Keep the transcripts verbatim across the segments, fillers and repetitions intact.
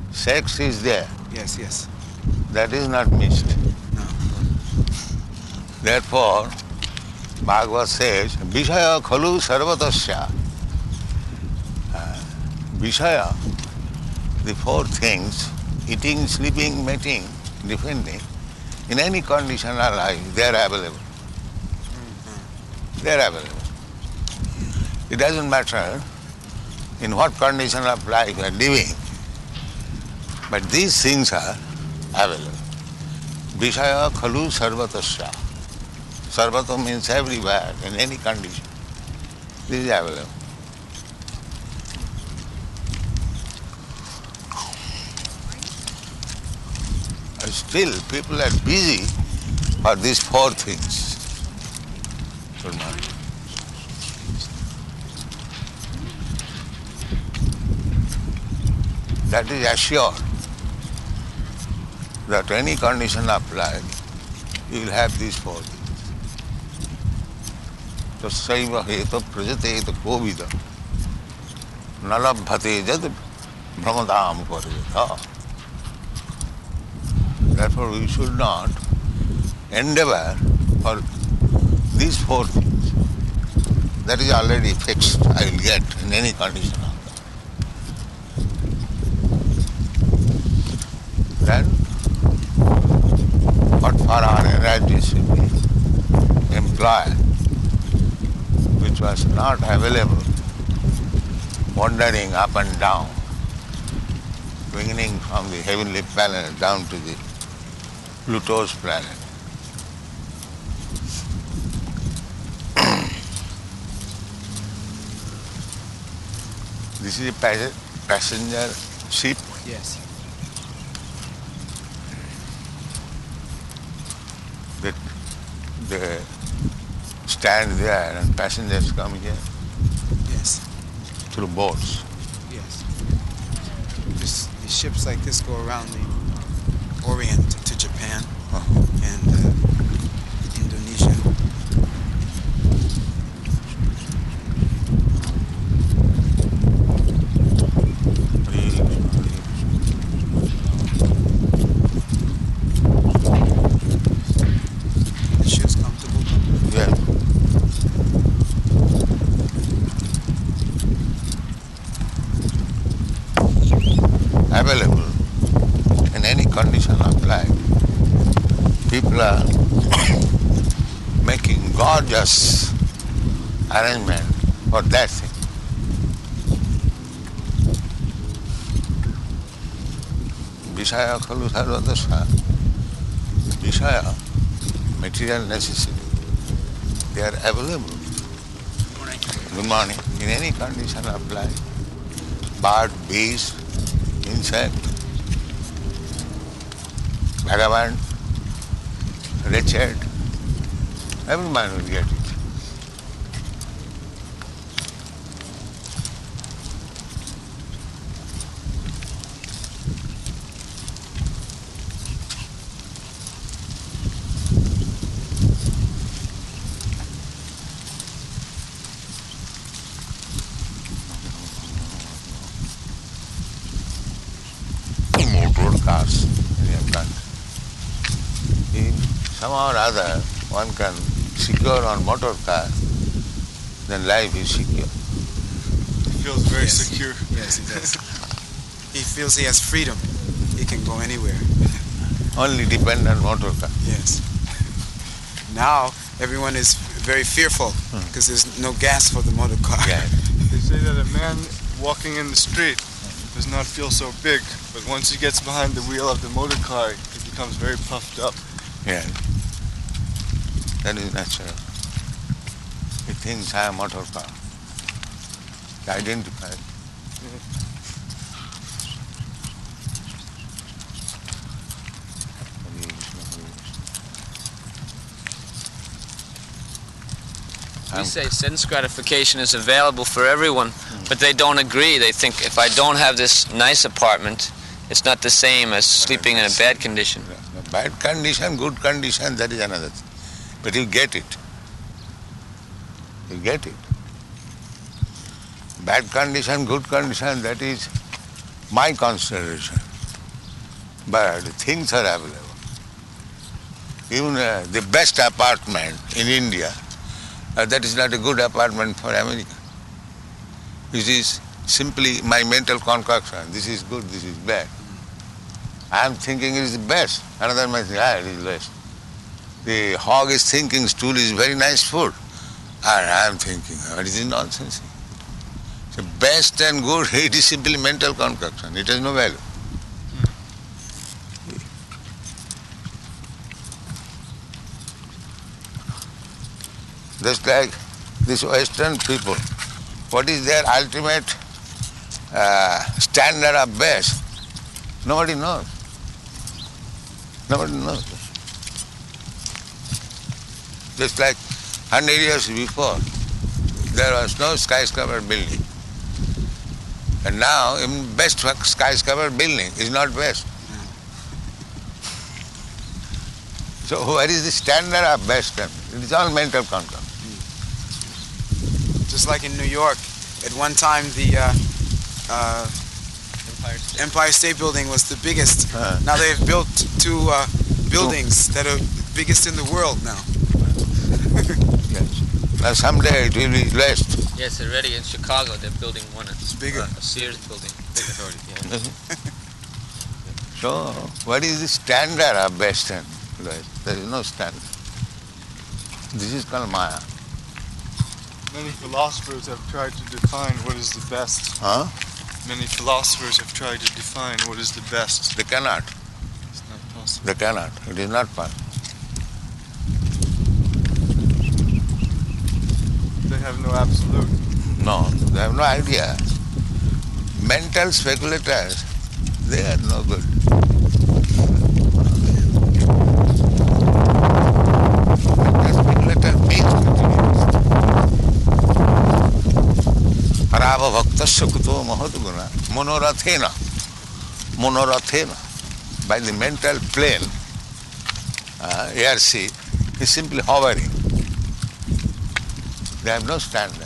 sex is there. Yes, yes. That is not missed. No. Therefore, Bhagavad says, Vishaya khalu sarvatasya. Uh, Vishaya, the four things, eating, sleeping, mating, defending, in any condition of life, they are available. Mm-hmm. They are available. It doesn't matter in what condition of life you are living, but these things are available. Vishaya khalu sarvatasya. Sarvata means everywhere, in any condition. This is available. And still, people are busy for these four things. Good morning. That is assured that any condition of life, you will have these four things. Tasaiva heta prajate eta kovida nalabhate jad brahmadam parjata. Therefore, we should not endeavor for these four things. That is already fixed, I will get in any condition of life. Then, what for our energy should be employed, which was not available, wandering up and down, beginning from the heavenly planet down to the Pluto's planet. This is a pas- passenger ship. Yes. That they stand there and passengers come here Yes. through boats. Yes. This, these ships like this go around the Orient to Japan Uh-huh. and uh, Indonesia. The shoes comfortable? Yes. Available in any condition of life. People are making gorgeous arrangement for that thing. Vishaya khalu sarvadasya. Vishaya, material necessity, they are available. Good morning. In any condition of life. Bird, beast, insect, vagabond, wretched, every man will get it. Motor cars in your country. If somehow or other one can secure on motor car, then life is secure. He feels very Yes. secure. Yes, he does. He feels he has freedom. He can go anywhere. Only depend on motor car. Yes. Now everyone is very fearful because there's no gas for the motor car. Yeah. They say that a man walking in the street does not feel so big, but once he gets behind the wheel of the motor car, he becomes very puffed up. Yeah. That is natural. He thinks I am motor car. Identified. We say sense gratification is available for everyone, but they don't agree. They think if I don't have this nice apartment, it's not the same as sleeping in a bad condition. Bad condition, good condition, that is another thing. But you get it. You get it. Bad condition, good condition, that is my consideration. but things are available. Even uh, the best apartment in India, uh, that is not a good apartment for America. It is simply my mental concoction. This is good, this is bad. I am thinking it is the best. Another man says, ah, it is best. The hog is thinking stool is very nice food. And I am thinking, oh, it is nonsense. So best and good, it is simply mental concoction. It has no value. Just like these Western people, what is their ultimate uh, standard of best? Nobody knows. Nobody knows. Just like one hundred years before, there was no skyscraper building. And now, even best skyscraper building is not best. So where is the standard of best? It is all mental concept. Just like in New York, at one time the uh, uh, Empire State. Empire State Building was the biggest. Uh. Now they've built two uh, buildings that are biggest in the world now. Yes. Now someday it will be blessed. Yes, already in Chicago they're building one. It's bigger. A Sears building. Yeah. So what is the standard of best and best? There is no standard. This is called Maya. Many philosophers have tried to define what is the best. Huh? Many philosophers have tried to define what is the best. They cannot. It's not possible. They cannot. It is not possible. They have no absolute. No, they have no idea. Mental speculators, they are no good. Mental speculator means materialist. Parava bhaktasya kuto mahadguna monorathena. Monorathena. By the mental plane, uh, airship is simply hovering. They have no standard.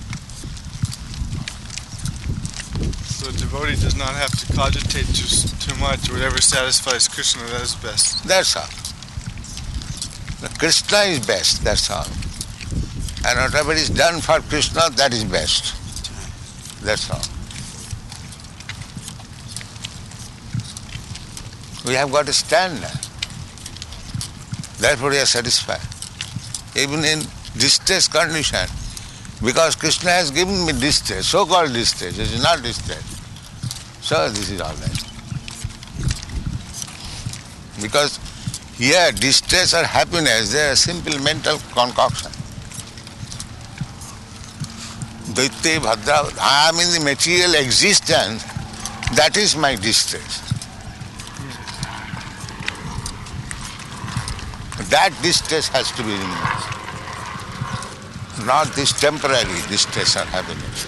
So a devotee does not have to cogitate too, too much. Whatever satisfies Krishna, that is best. That's all. The Krishna is best, that's all. And whatever is done for Krishna, that is best. That's all. We have got a standard. Therefore we are satisfied. Even in distress condition, because Krishna has given me distress, so-called distress, it is not distress. So this is all right. Because here distress or happiness, they are simple mental concoction. Daitya Bhadra, I am in the material existence, that is my distress. That distress has to be removed. Not this temporary distress or happiness.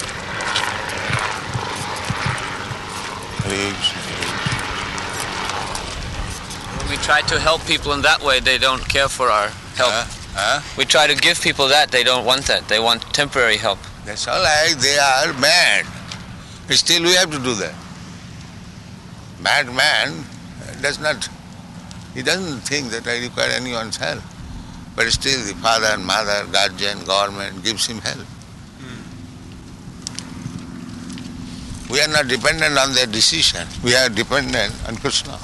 When we try to help people in that way, they don't care for our help. Uh, uh, We try to give people that, they don't want that. They want temporary help. that's all right, they are mad. Still we have to do that. Mad man does not, he doesn't think that I require anyone's help. But still the father, mother, guardian, government gives him help. Mm. We are not dependent on their decision. We are dependent on Krishna.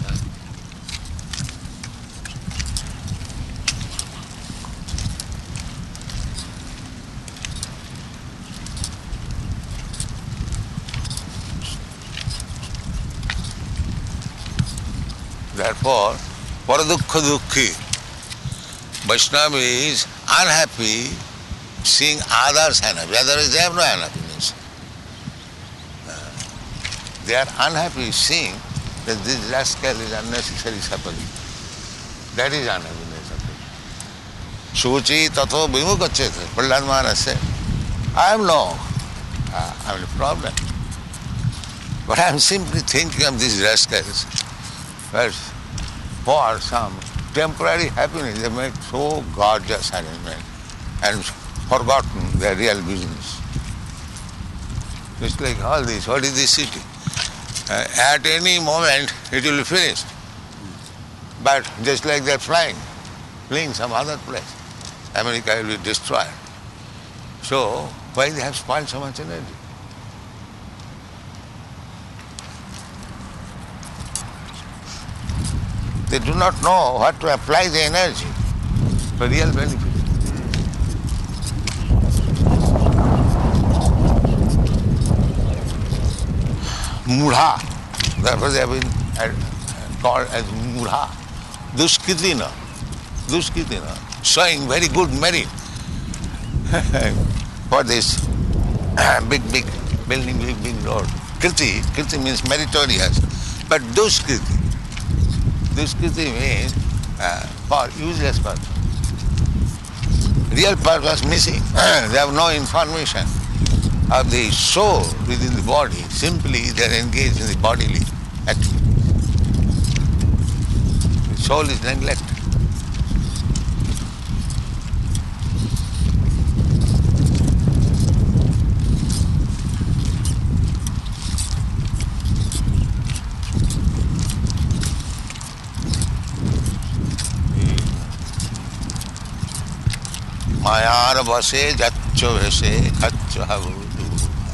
Therefore, paradukha dukhi. Vaishnava is unhappy seeing others unhappy. Otherwise they have no unhappiness. Uh, they are unhappy seeing that this rascal is unnecessarily suffering. That is unhappiness of it. Suchi tato vimukacchete. Prahlad Maharaj said, I have no uh, I have a problem. But I am simply thinking of these rascals. But for some temporary happiness, they make so gorgeous arrangement and forgotten their real business. It's like all this. What is this city? Uh, at any moment it will be finished. But just like they're flying, fleeing some other place, America will be destroyed. So why they have spoiled so much energy? They do not know what to apply the energy for real benefit. Mudha, therefore they have been called as Mudha. Duskritina, Duskritina, showing very good merit for this big, big building, big, big road. Kriti, Kriti means meritorious, but Duskriti, Duskriti means uh, for useless purpose. Real purpose missing. They have no information of the soul within the body. Simply they are engaged in the bodily activity. The soul is neglected. मायार बसे जच्चो भेसे खच्चो हबूदू.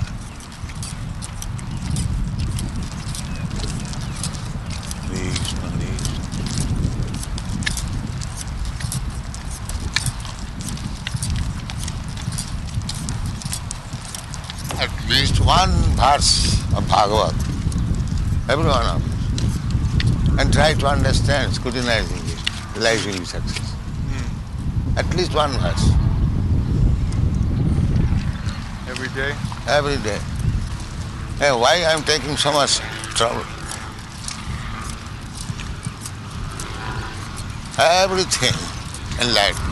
At least one verse of Bhagavad, every one of us, and try to understand, scrutinizing it, life will be success. At least one verse. Every day? Every day. Hey, why I am taking so much trouble? Everything enlightened.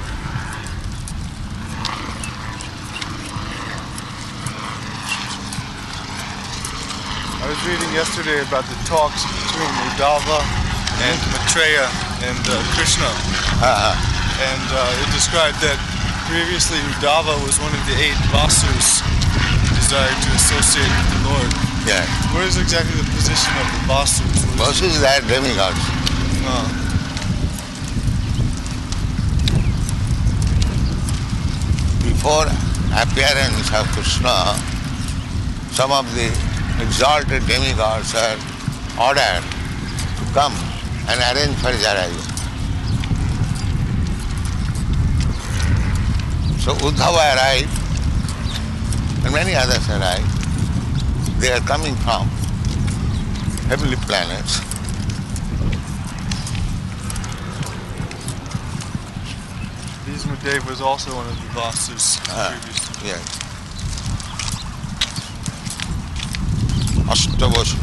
I was reading yesterday about the talks between Uddhava and Maitreya and uh, Krishna. Uh-huh. And uh, it described that previously Uddhava was one of the eight Vasus who desired to associate with the Lord. Yeah. What is exactly the position of the Vasus? Vasus are demigods. Uh, Before appearance of Krishna, some of the exalted demigods are ordered to come and arrange for his arrival. So Uddhava arrived, and many others arrived. They are coming from heavenly planets. Bhismadev was also one of the Vasus Ah, previously. yes. Ashtavasu.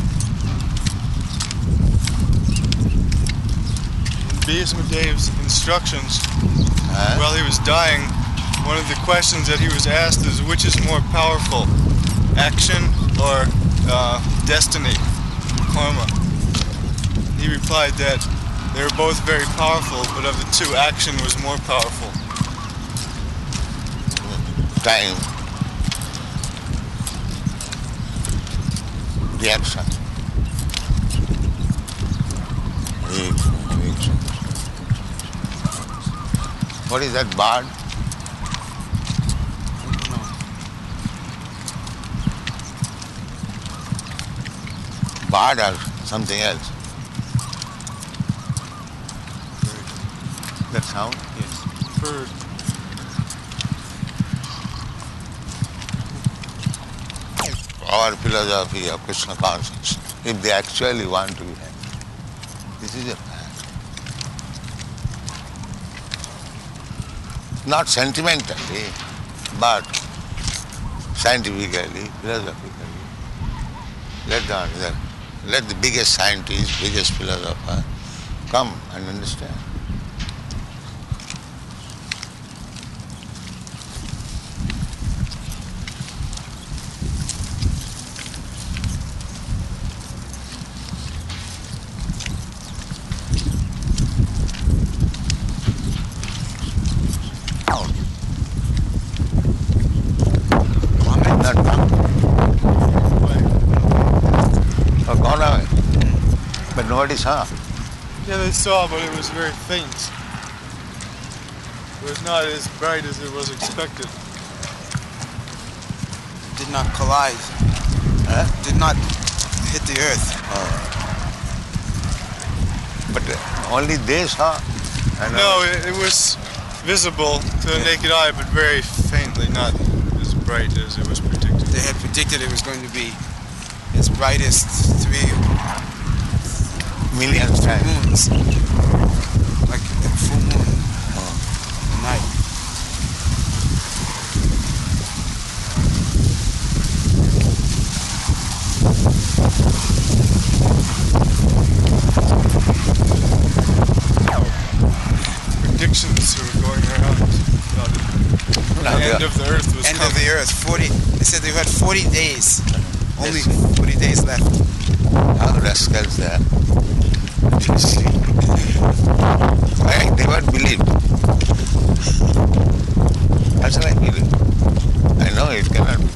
In Bhismadev's instructions, Ah, while he was dying, one of the questions that he was asked is which is more powerful, action or uh, destiny, karma? He replied that they were both very powerful, but of the two, action was more powerful. time, reaction. What is that bird? Bird or something else? That sound? Yes. Bird. Our philosophy of Krishna consciousness, if they actually want to be happy, this is a fact. Not sentimentally, but scientifically, philosophically. Let the, let the biggest scientist, biggest philosopher come and understand. nobody saw. Yeah, they saw, but it was very faint. It was not as bright as it was expected. Did not collide. Huh? Did not hit the earth. But uh, only they saw. And No, it, it was visible to the naked eye, but very faintly, not as bright as it was predicted. They had predicted it was going to be its brightest three millions times. moons. Like a full moon at night. Predictions were going around about it. Now The they end are- of the earth was End coming. of the earth. Forty. They said they had forty days. Only Yes. forty days left. How rascals they are. I never believed. How shall I believe? I know it cannot be.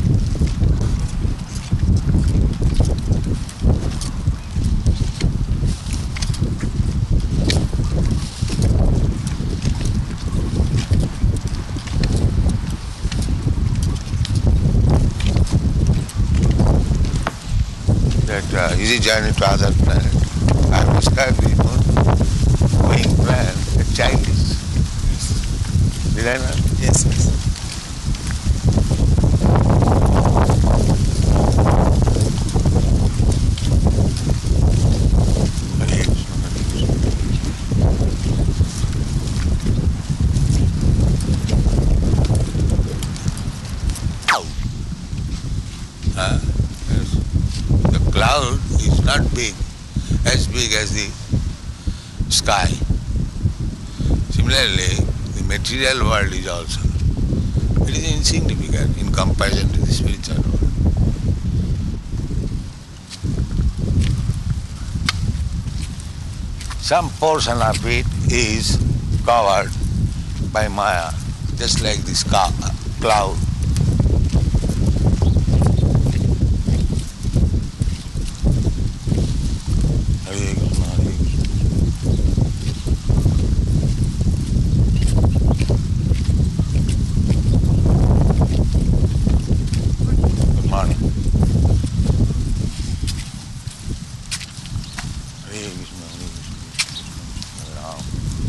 That uh, easy journey to other planet. I described the going plan, a child is. Did I not? Yes, yes. Uh, yes. The cloud is not big, as big as the sky. Similarly, the material world is also. It is insignificant in comparison to the spiritual world. Some portion of it is covered by Maya, just like this ca- cloud. Hare Krishna, Hare Krishna. Good morning. Hare Krishna, Hare Krishna, Hare Ram.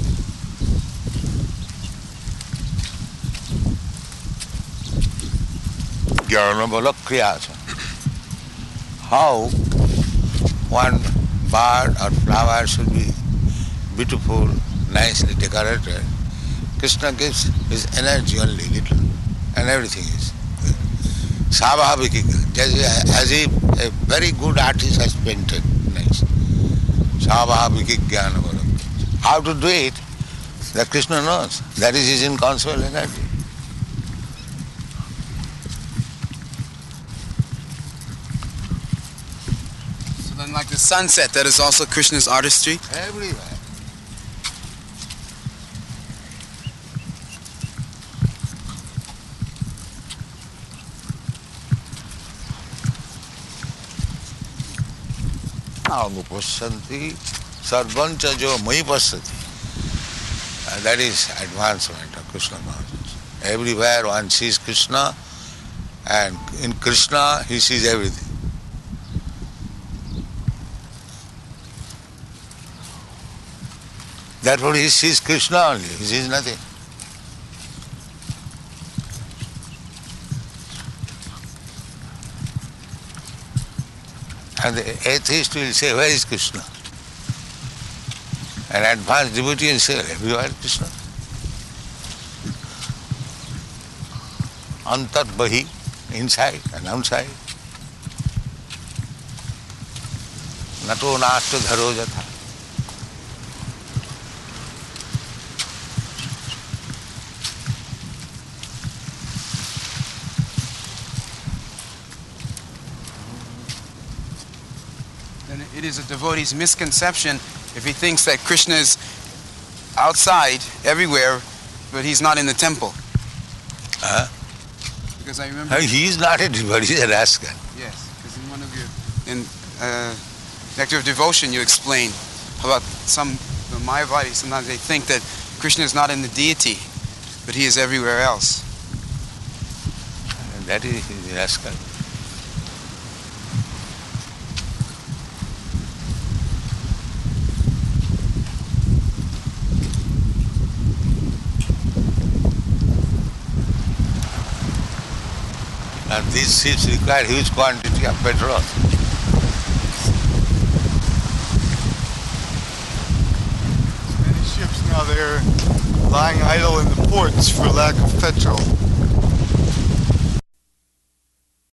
Jnana kriya আছে. How one bird or flower should be beautiful, nicely decorated. Krishna gives his energy only little, and everything is Savabhikika, as if a very good artist has painted nice. Savabhikik jnana bala. How to do it, that Krishna knows. That is his inconceivable energy. So then, like the sunset, that is also Krishna's artistry. Everywhere. Anupasyanti sarvancha jo mai pasati. That is advancement of Krishna consciousness. Everywhere one sees Krishna, and in Krishna he sees everything. Therefore he sees Krishna only, he sees nothing. And the atheist will say, where is Krishna? An advanced devotee will say, everywhere Krishna. Antar bahi, inside and outside. Nato nasto dharo jatha. Then it is a devotee's misconception if he thinks that Krishna is outside, everywhere, but he's not in the temple. Huh? Because I remember... He is not a devotee, he is a rascal. Yes, because in one of your... In, uh, Nectar of Devotion, you explain about some the Mayavadis, sometimes they think that Krishna is not in the deity, but he is everywhere else. And that is rascal. And these ships require huge quantity of petrol. Many ships now, they're lying idle in the ports for lack of petrol.